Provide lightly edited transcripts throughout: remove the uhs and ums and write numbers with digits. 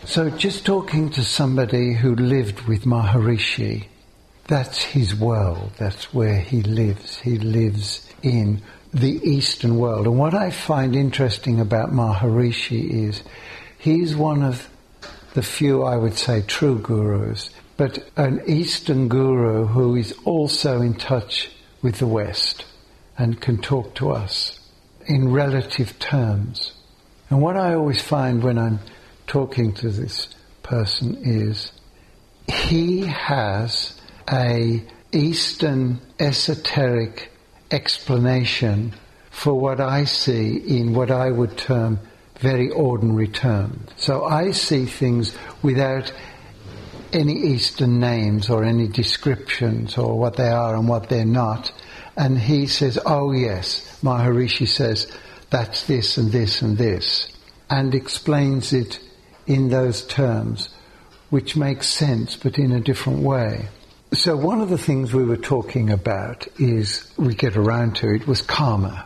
So just talking to somebody who lived with Maharishi, that's his world, that's where he lives. He lives in the Eastern world. And what I find interesting about Maharishi is he's one of the few, I would say, true gurus, but an Eastern guru who is also in touch with the West and can talk to us in relative terms. And what I always find when I'm talking to this person is he has a Eastern esoteric explanation for what I see in what I would term very ordinary terms. So I see things without any Eastern names or any descriptions or what they are and what they're not. And he says, oh yes, Maharishi says that's this and this and this, and explains it in those terms, which makes sense but in a different way. So one of the things we were talking about is, we get around to it, was karma.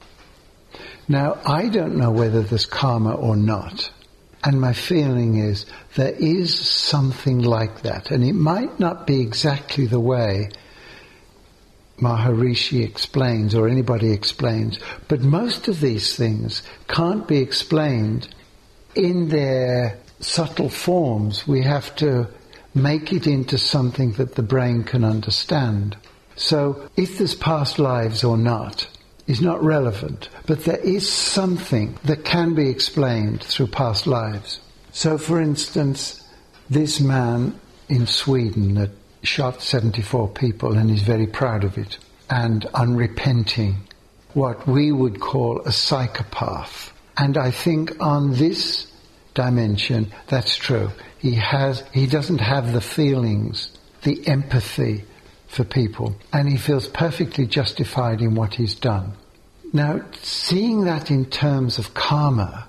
Now, I don't know whether there's karma or not. And my feeling is there is something like that. And it might not be exactly the way Maharishi explains or anybody explains. But most of these things can't be explained in their subtle forms. We have to make it into something that the brain can understand. So if there's past lives or not is not relevant, but there is something that can be explained through past lives. So for instance, this man in Sweden that shot 74 people and is very proud of it and unrepenting, what we would call a psychopath. And I think on this dimension, that's true. He doesn't have the feelings, the empathy for people, and he feels perfectly justified in what he's done. Now, seeing that in terms of karma,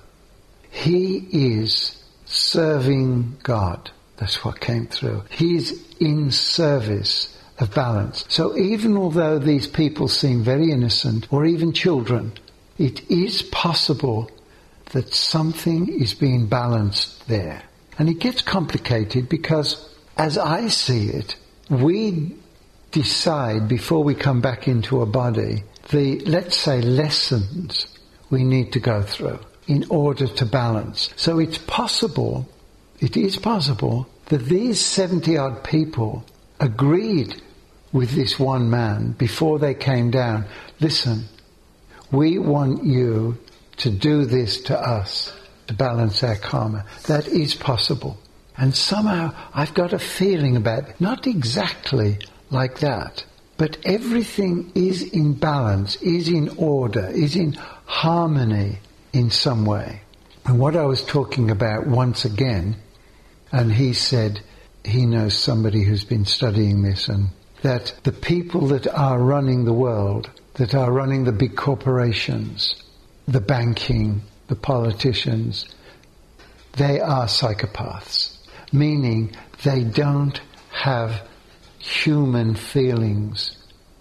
he is serving God. That's what came through. He's in service of balance. So even although these people seem very innocent, or even children, it is possible that something is being balanced there. And it gets complicated because, as I see it, we decide before we come back into a body the, let's say, lessons we need to go through in order to balance. So it is possible that these 70-odd people agreed with this one man before they came down. Listen, we want you to do this to us to balance our karma. That is possible. And somehow I've got a feeling about it, not exactly like that, but everything is in balance, is in order, is in harmony in some way. And what I was talking about once again, and he said he knows somebody who's been studying this, and that the people that are running the world, that are running the big corporations, the banking, the politicians, they are psychopaths, meaning they don't have human feelings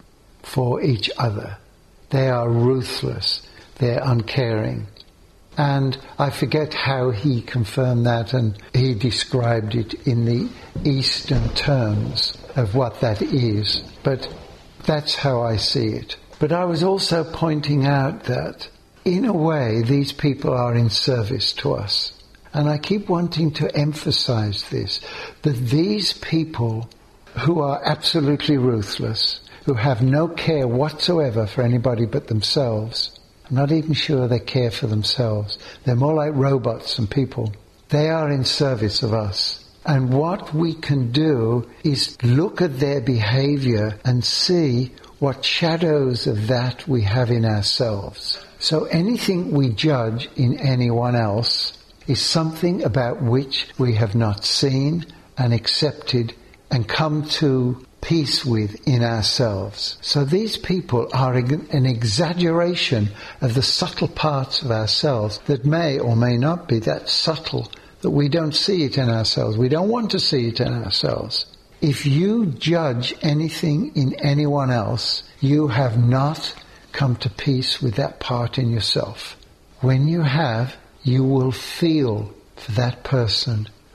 for each other. They are ruthless, they're uncaring. And I forget how he confirmed that, and he described it in the Eastern terms of what that is, but that's how I see it. But I was also pointing out that in a way these people are in service to us. And I keep wanting to emphasize this, that these people who are absolutely ruthless, who have no care whatsoever for anybody but themselves, I'm not even sure they care for themselves. They're more like robots than people. They are in service of us. And what we can do is look at their behavior and see what shadows of that we have in ourselves. So anything we judge in anyone else is something about which we have not seen and accepted and come to peace with in ourselves. So these people are an exaggeration of the subtle parts of ourselves that may or may not be that subtle that we don't see it in ourselves. We don't want to see it in ourselves. If you judge anything in anyone else, you have not come to peace with that part in yourself. When you have, you will feel for that person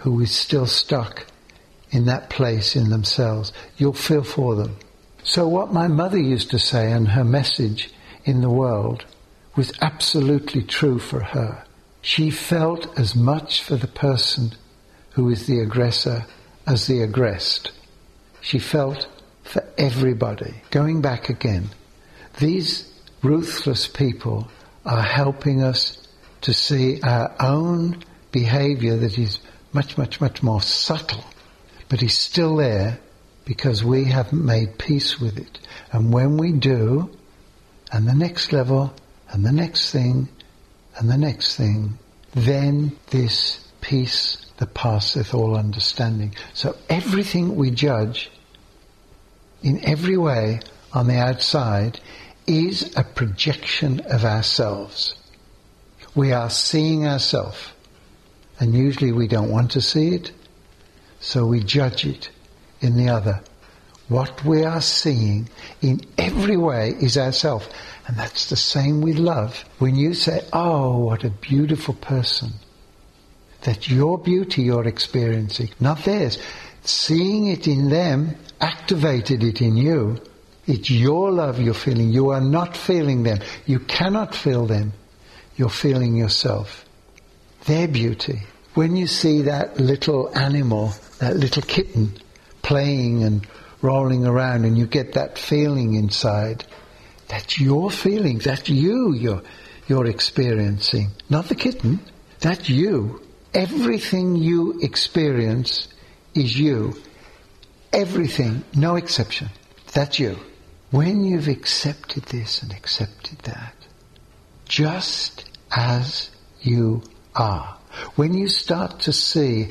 who is still stuck in that place in themselves. You'll feel for them. So what my mother used to say, and her message in the world, was absolutely true for her. She felt as much for the person who is the aggressor as the aggressed. She felt for everybody. Going back again, these ruthless people are helping us to see our own behavior that is much, much, much more subtle, but is still there because we haven't made peace with it. And when we do, and the next level, and the next thing, and the next thing, then this peace that passeth all understanding. So everything we judge in every way on the outside is a projection of ourselves. We are seeing ourselves, and usually we don't want to see it, so we judge it in the other. What we are seeing in every way is ourselves. And that's the same with love. When you say, oh, what a beautiful person, that's your beauty you're experiencing, not theirs. Seeing it in them activated it in you. It's your love you're feeling. You are not feeling them. You cannot feel them. You're feeling yourself. Their beauty. When you see that little animal, that little kitten, playing and rolling around, and you get that feeling inside, that's your feeling. That's you're experiencing. Not the kitten. That's you. Everything you experience is you. Everything, no exception. That's you. When you've accepted this and accepted that, just as you are, when you start to see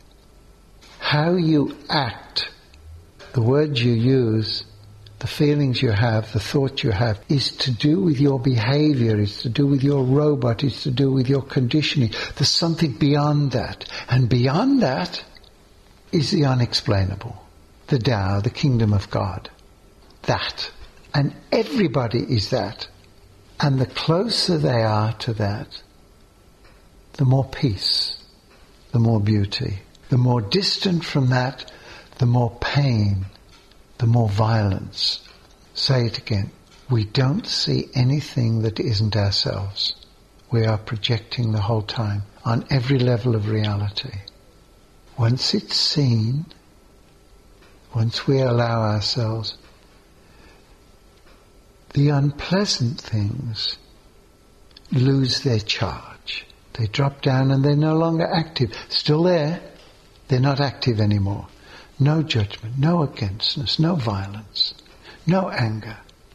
how you act, the words you use, the feelings you have, the thoughts you have, is to do with your behavior, is to do with your robot, is to do with your conditioning. There's something beyond that. And beyond that is the unexplainable. The Tao, the kingdom of God. That. And everybody is that. And the closer they are to that, the more peace, the more beauty. The more distant from that, the more pain, the more violence. Say it again. We don't see anything that isn't ourselves. We are projecting the whole time on every level of reality. Once it's seen, once we allow ourselves, the unpleasant things lose their charge. They drop down and they're no longer active. Still there, they're not active anymore. No judgment, no againstness, no violence, no anger.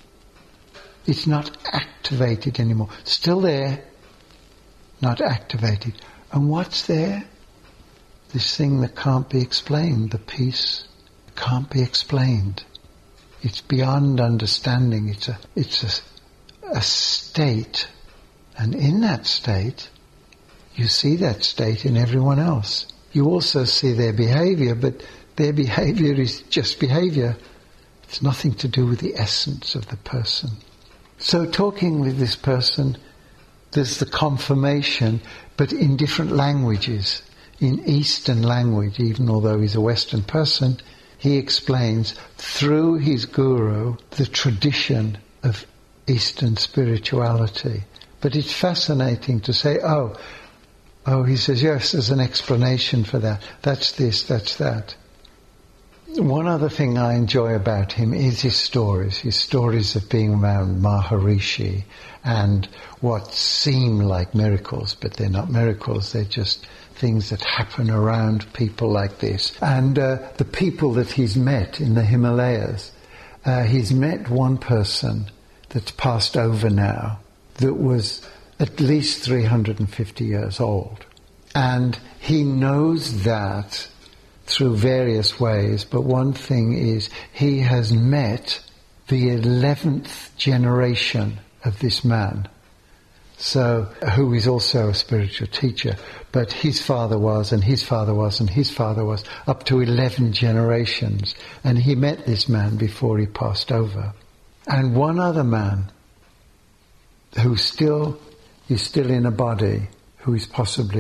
It's not activated anymore. Still there, not activated. And what's there? This thing that can't be explained, the peace, can't be explained. It's beyond understanding. It's a state. And in that state, you see that state in everyone else. You also see their behavior, but their behavior is just behavior. It's nothing to do with the essence of the person. So talking with this person, there's the confirmation, but in different languages. In Eastern language, even although he's a Western person, he explains through his guru the tradition of Eastern spirituality. But it's fascinating to say, oh, he says, yes, there's an explanation for that. That's this, that's that. One other thing I enjoy about him is his stories of being around Maharishi and what seem like miracles, but they're not miracles, they're just things that happen around people like this. And the people that he's met in the Himalayas, he's met one person that's passed over now that was at least 350 years old. And he knows that through various ways, but one thing is he has met the 11th generation of this man, so who is also a spiritual teacher, but his father was, and his father was, and his father was, up to 11 generations, and he met this man before he passed over. And one other man who is still in a body, who is possibly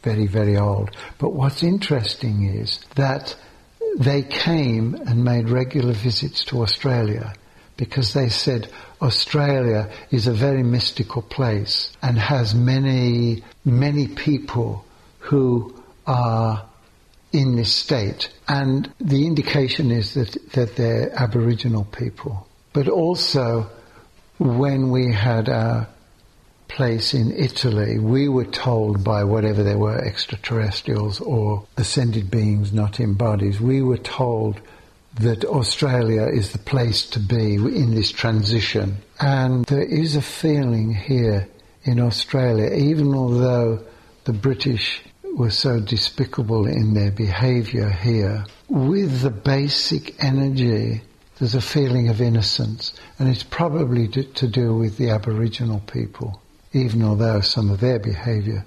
very, very old. But what's interesting is that they came and made regular visits to Australia because they said Australia is a very mystical place and has many, many people who are in this state. And the indication is that they're Aboriginal people. But also, when we had our place in Italy, we were told by whatever they were, extraterrestrials or ascended beings not in bodies, we were told that Australia is the place to be in this transition. And there is a feeling here in Australia, even although the British were so despicable in their behaviour here, with the basic energy, there's a feeling of innocence. And it's probably to do with the Aboriginal people, even although some of their behaviour.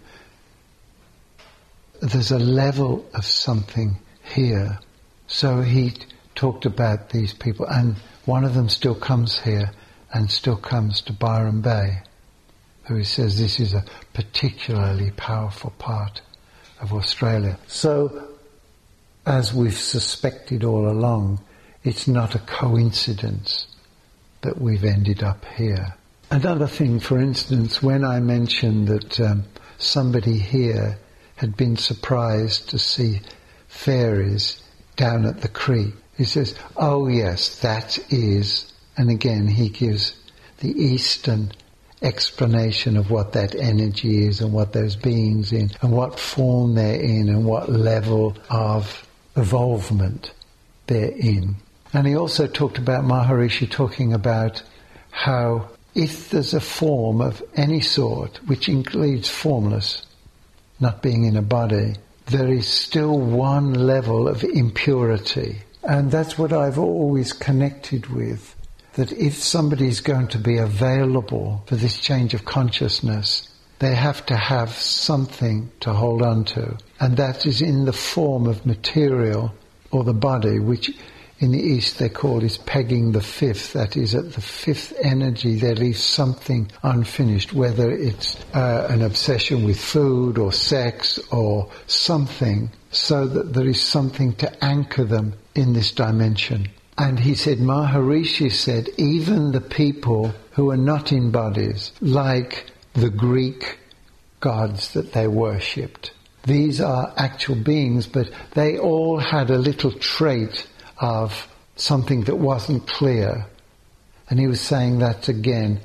There's a level of something here. So he talked about these people, and one of them still comes here and still comes to Byron Bay, who he says this is a particularly powerful part of Australia. So, as we've suspected all along, it's not a coincidence that we've ended up here. Another thing, for instance, when I mentioned that somebody here had been surprised to see fairies down at the creek, he says, oh yes, that is, and again he gives the Eastern explanation of what that energy is and what those beings in and what form they're in and what level of evolvement they're in. And he also talked about Maharishi talking about how if there's a form of any sort, which includes formless, not being in a body, there is still one level of impurity. And that's what I've always connected with, that if somebody's going to be available for this change of consciousness, they have to have something to hold on to. And that is in the form of material or the body, which in the East they call is pegging the fifth. That is, at the fifth energy there leaves something unfinished, whether it's an obsession with food or sex or something, so that there is something to anchor them in this dimension. And he said, Maharishi said, even the people who are not in bodies, like the Greek gods that they worshipped, these are actual beings, but they all had a little trait of something that wasn't clear. And he was saying that again,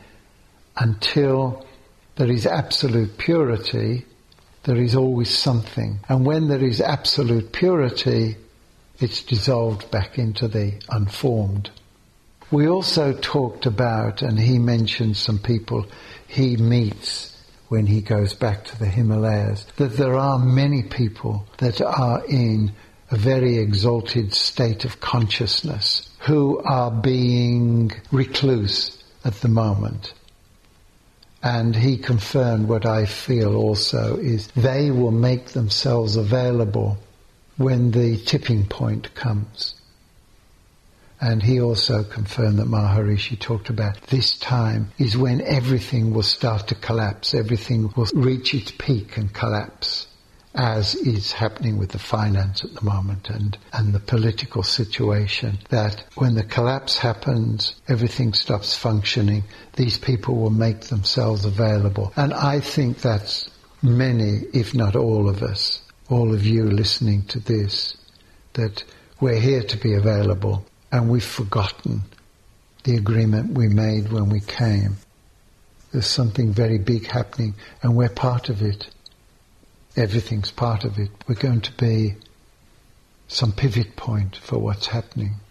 until there is absolute purity, there is always something. And when there is absolute purity, it's dissolved back into the unformed. We also talked about, and he mentioned some people he meets when he goes back to the Himalayas, that there are many people that are in a very exalted state of consciousness who are being recluse at the moment. And he confirmed what I feel also is they will make themselves available when the tipping point comes. And he also confirmed that Maharishi talked about this time is when everything will start to collapse, everything will reach its peak and collapse, as is happening with the finance at the moment and the political situation, that when the collapse happens, everything stops functioning, these people will make themselves available. And I think that's many, if not all of us, all of you listening to this, that we're here to be available and we've forgotten the agreement we made when we came. There's something very big happening and we're part of it. Everything's part of it. We're going to be some pivot point for what's happening.